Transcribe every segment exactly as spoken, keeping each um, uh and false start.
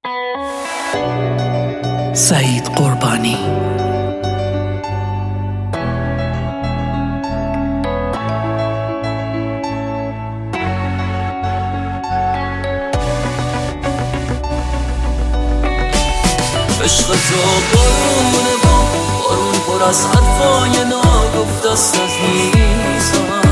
سعید قربانی. عشق تو بارونه با بارون پر از حرفای ناگفته است از نیستم.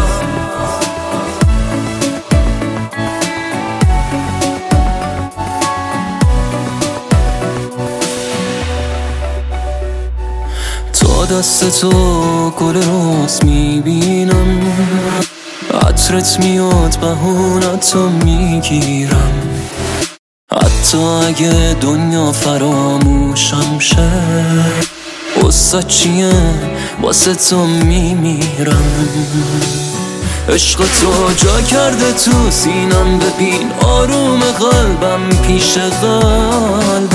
تا دست تو گل روز میبینم، عطرت میاد بهونتو میگیرم. حتی اگه دنیا فراموشم شه، قصه چیه واسه تو میمیرم. عشق تو جا کرده تو سینم، ببین آروم قلبم پیش قلبت.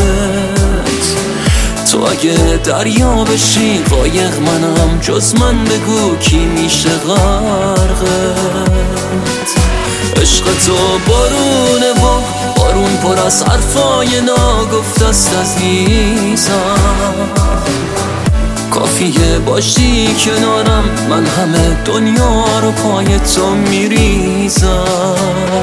تو اگه دریا بشی قایق منم، جز من بگو کی میشه غرقت. عشق تو بارونه و بارون پر از حرفای ناگفته است عزیزم. کافیه باشی کنارم، من همه دنیا رو پای تو میریزم.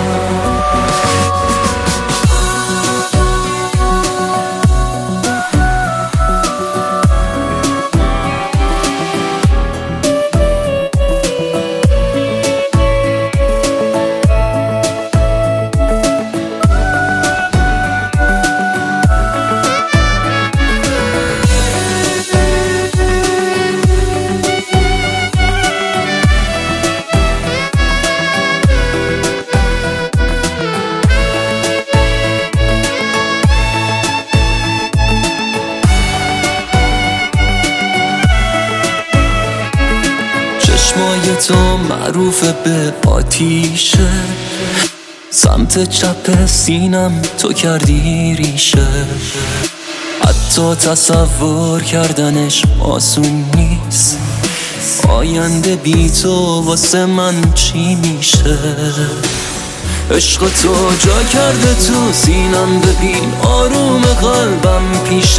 چشمای تو معروف به آتیشه، سمت چپ سینم تو کردی ریشه. حتی تصور کردنش آسون نیست، آینده بی تو واسه من چی میشه. عشق تو جا کرده تو سینم، ببین آروم قلبم پیش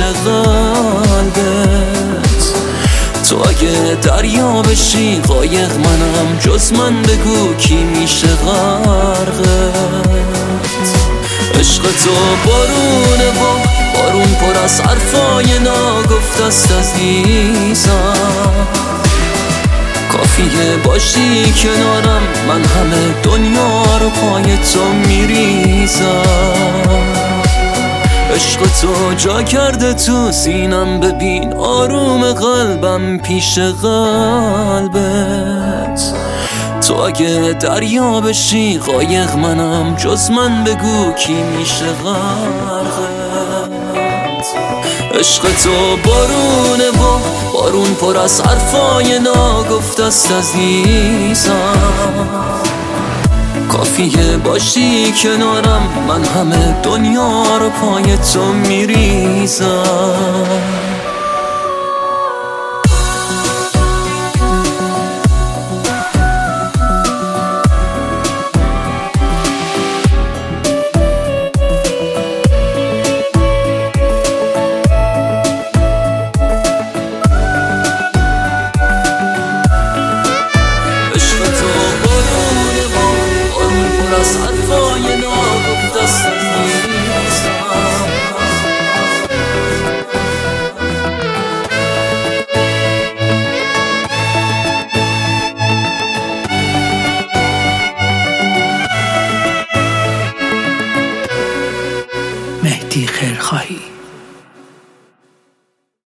قلبت. تو اگه دریا بشی قایق منم، جز من بگو کی میشه غرقت. عشق تو بارونه و بارون پر از حرفای ناگفته است عزیزم. کافیه باشی کنارم، من همه دنیا رو پای تو میریزم. عشق تو جا کرده تو سینم، ببین آروم قلبم پیش قلبت. تو اگه دریا بشی قایق منم، جز من بگو کی میشه غرقت. عشق تو بارونه و بارون پر از حرفای ناگفته است عزیزم. کافیه باشی کنارم، من همه دنیا رو پای تو میریزم. حرفای ناگفته است مهدی خیرخواهی.